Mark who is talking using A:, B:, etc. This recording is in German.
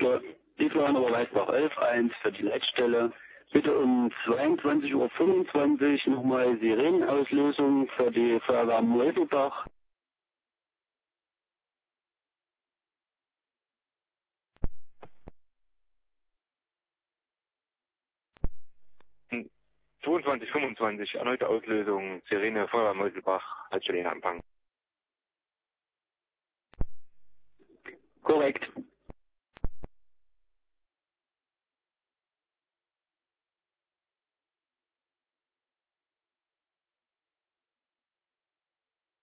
A: Die Florian Oberweißbach 11.1 für die Leitstelle. Bitte um 22.25 Uhr nochmal Sirenenauslösung für die Feuerwehr Meuselbach.
B: Hm, 22:25 erneute Auslösung, Sirene, Feuerwehr Meuselbach, Leitstelle Empfang.
A: Korrekt.